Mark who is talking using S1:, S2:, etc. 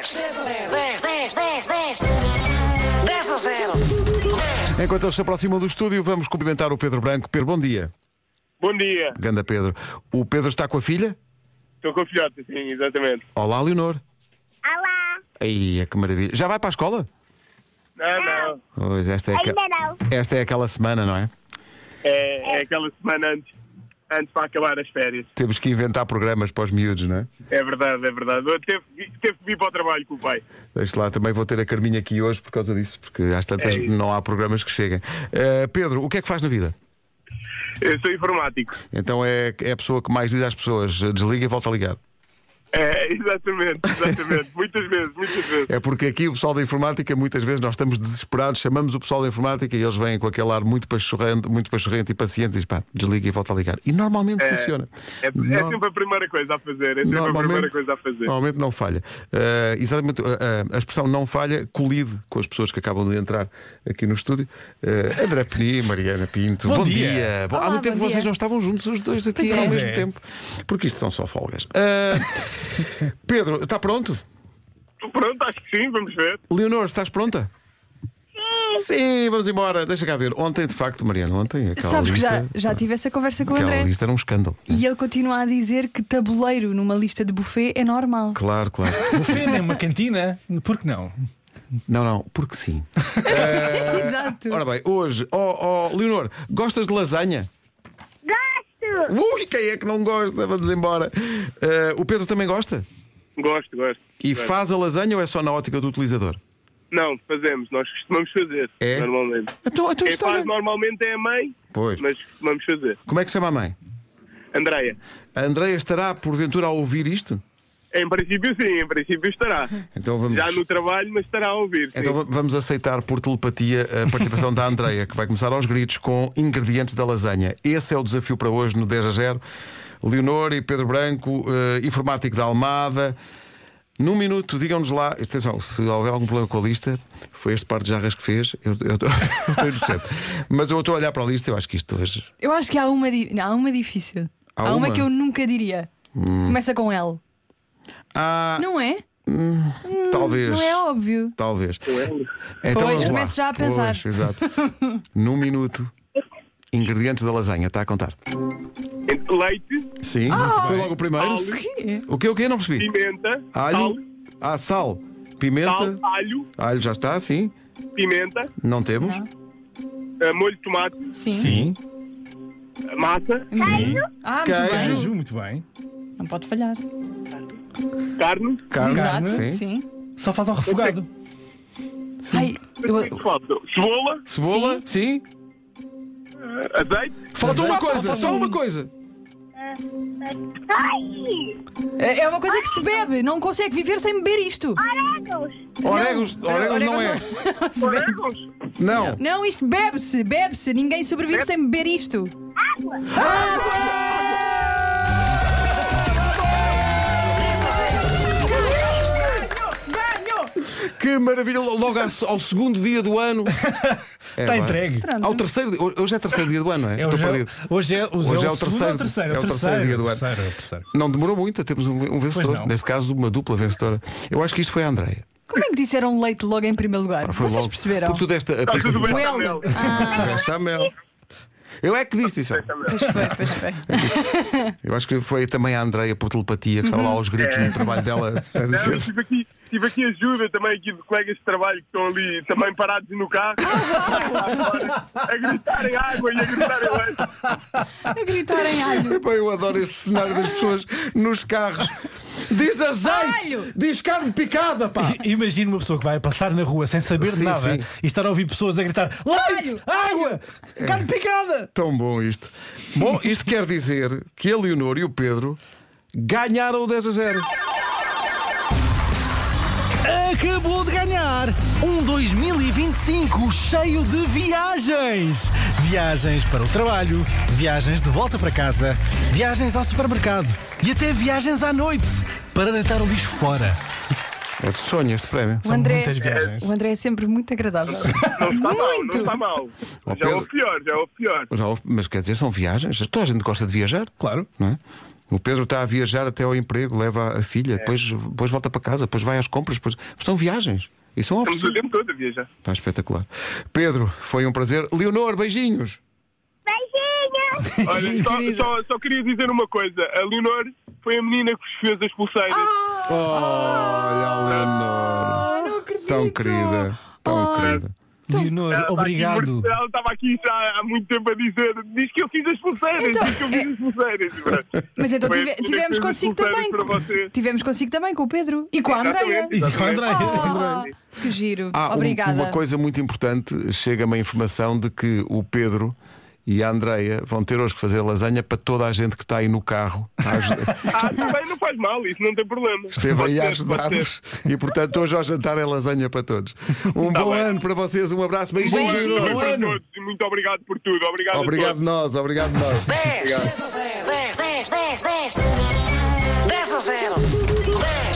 S1: 10 a 0.
S2: Enquanto eles se aproximam do estúdio, vamos cumprimentar o Pedro Branco. Pedro, bom dia.
S3: Bom dia.
S2: Ganda Pedro. O Pedro está com a filha?
S3: Estou com a filhota, sim, exatamente.
S2: Olá, Leonor.
S4: Olá!
S2: Ai, que maravilha. Já vai para a escola?
S3: Não.
S2: Pois, esta é
S4: Ainda não.
S2: esta é aquela semana, não é?
S3: É aquela semana antes para acabar as férias.
S2: Temos que inventar programas para os miúdos, não é?
S3: É verdade. Eu teve que vir para o trabalho com o pai.
S2: Deixe lá, também vou ter a Carminha aqui hoje por causa disso, porque às tantas não há programas que cheguem. Pedro, o que é que faz na vida?
S3: Eu sou informático.
S2: Então é a pessoa que mais diz às pessoas: desliga e volta a ligar.
S3: Exatamente. Muitas vezes.
S2: É porque aqui o pessoal da informática, muitas vezes nós estamos desesperados, chamamos o pessoal da informática e eles vêm com aquele ar muito pachorrento e paciente e diz: pá, desliga e volta a ligar. E normalmente funciona.
S3: É sempre a primeira coisa a fazer.
S2: Normalmente não falha. Exatamente, a expressão não falha colide com as pessoas que acabam de entrar aqui no estúdio. André Peni, Mariana Pinto. Bom dia.
S5: Olá,
S2: Há muito tempo
S5: bom
S2: vocês
S5: dia.
S2: não estavam juntos os dois aqui ao mesmo tempo. Porque isto são só folgas. Pedro, está pronto?
S3: Estou pronto, acho que sim, vamos ver.
S2: Leonor, estás pronta? Sim, vamos embora. Deixa cá ver. Ontem, de facto, Mariana, aquela
S5: Sabes
S2: lista.
S5: que já tive essa conversa com o
S2: Aquela
S5: André.
S2: lista era um escândalo.
S5: E ele continua a dizer que tabuleiro numa lista de buffet é normal.
S2: Claro.
S6: Buffet nem uma cantina, por que não?
S2: Não, porque sim.
S5: Exato.
S2: Ora bem, hoje, Leonor, gostas de lasanha?
S4: Gosto!
S2: Ui, quem é que não gosta? Vamos embora. O Pedro também gosta?
S3: Gosto.
S2: E faz a lasanha ou é só na ótica do utilizador?
S3: Não, fazemos, nós costumamos fazer.
S2: É?
S3: Normalmente.
S2: Então
S3: Quem
S2: está
S3: faz
S2: bem.
S3: normalmente é a mãe,
S2: Pois.
S3: mas costumamos fazer.
S2: Como é que se chama a mãe?
S3: Andreia.
S2: A Andreia estará, porventura, a ouvir isto?
S3: Em princípio sim, estará.
S2: Então vamos...
S3: Já no trabalho, mas estará a ouvir. Sim.
S2: Então vamos aceitar por telepatia a participação da Andreia, que vai começar aos gritos com ingredientes da lasanha. Esse é o desafio para hoje no 10 a 0. Leonor e Pedro Branco, informático da Almada. Num minuto, digam-nos lá, atenção, se houver algum problema com a lista, foi este par de jarras que fez, eu estou inocente. Mas eu estou a olhar para a lista, eu acho que isto hoje.
S5: Eu acho que há uma difícil. Há uma que eu nunca diria. Começa com L. Não é?
S2: Talvez.
S5: Não é óbvio.
S2: Talvez.
S5: Pois,
S2: vamos lá.
S5: começo já a pensar.
S2: Pois, exato. Num minuto, ingredientes da lasanha, está a contar.
S3: Leite,
S2: Sim, foi logo o primeiro.
S3: Alho.
S2: O quê? Não percebi.
S3: pimenta,
S2: Alho.
S3: sal,
S2: Sal. Pimenta.
S3: alho,
S2: Alho já está, sim.
S3: pimenta,
S2: Não temos.
S3: molho de tomate,
S5: Sim.
S3: massa,
S5: Muito bem.
S6: Queijo, muito bem.
S5: Não pode falhar.
S3: carne,
S5: Exato.
S2: sim.
S5: Sim.
S6: Só falta o refogado.
S5: Ai,
S3: cebola,
S2: Sim.
S3: azeite,
S2: Falta uma coisa, só uma coisa.
S5: é uma coisa que se bebe. Não consegue viver sem beber isto.
S4: Orégãos!
S2: Orégãos não é.
S3: orégãos,
S2: Não.
S5: Não, isto bebe-se. Ninguém sobrevive sem beber isto.
S2: Que maravilha, logo ao segundo dia do ano.
S6: Está entregue.
S5: Pronto.
S2: Ao terceiro, hoje é terceiro dia do ano, não é? Estou perdido.
S6: Hoje é o
S2: terceiro.
S6: terceiro.
S2: É o terceiro dia do ano.
S6: É o terceiro.
S2: Não demorou muito, temos um vencedor.
S6: Pois não.
S2: Neste caso, uma dupla vencedora. Eu acho que isto foi a Andreia.
S5: Como é que disseram leite logo em primeiro lugar?
S2: Foi
S5: Vocês
S2: logo.
S5: perceberam?
S2: Porque tu deste a
S3: Está tudo bem,
S5: Well.
S3: Samuel.
S2: Bechamel. Eu é que disse isso.
S5: Pois foi.
S2: Eu acho que foi também a Andreia por telepatia que estava lá aos gritos no trabalho dela a
S3: Não,
S2: dizer.
S3: tive aqui ajuda também aqui de colegas de trabalho que estão ali também parados no carro a gritarem água e a gritarem leite.
S5: A gritar em alho.
S2: Epá, eu adoro este cenário das pessoas nos carros. Diz azeite,
S5: Alho.
S2: diz carne picada, pá.
S6: Imagina uma pessoa que vai passar na rua sem saber de
S2: Sim,
S6: nada
S2: sim.
S6: e estar a ouvir pessoas a gritar leite, água, carne picada.
S2: Tão bom isto. Bom, isto quer dizer que a Leonor e o Pedro ganharam o 10 a 0.
S6: Acabou de ganhar um 2025 cheio de viagens. Viagens para o trabalho, viagens de volta para casa, viagens ao supermercado e até viagens à noite para deitar o lixo fora.
S2: É de sonho este prémio.
S5: O André,
S6: muitas viagens.
S5: O André é sempre muito agradável.
S3: Não está mal. Já houve pior.
S2: Mas quer dizer, são viagens. Toda a gente gosta de viajar.
S6: Claro.
S2: Não é? O Pedro está a viajar até ao emprego, leva a filha, depois volta para casa, depois vai às compras. Depois... São viagens. E são
S3: Estamos o tempo todo a viajar.
S2: Está espetacular. Pedro, foi um prazer. Leonor, beijinhos.
S3: Olha, só queria dizer uma coisa. A Leonor foi a menina que vos fez as pulseiras.
S2: Olha a Leonor.
S5: Não acredito.
S2: Tão querida. Tão querida.
S6: Leonor, obrigado.
S3: Ela estava aqui já há muito tempo a dizer: diz que eu fiz as pulseiras,
S5: Mas então tivemos consigo também.
S3: Você.
S5: Tivemos consigo também com o Pedro e com a Andreia.
S6: E com a Andreia.
S5: Que giro.
S2: Obrigada.
S5: Obrigada.
S2: Uma coisa muito importante: chega-me a informação de que o Pedro e a Andreia vão ter hoje que fazer lasanha para toda a gente que está aí no carro.
S3: Também não faz mal, isso não tem problema.
S2: Esteve aí a ajudar-vos e, portanto, hoje ao jantar é lasanha para todos. Bom ano para vocês, um abraço, beijinhos.
S3: Bom ano. Todos, e muito obrigado por tudo. Obrigado
S2: a nós.
S1: 10 a 0. 10 a 0. 10 a 0.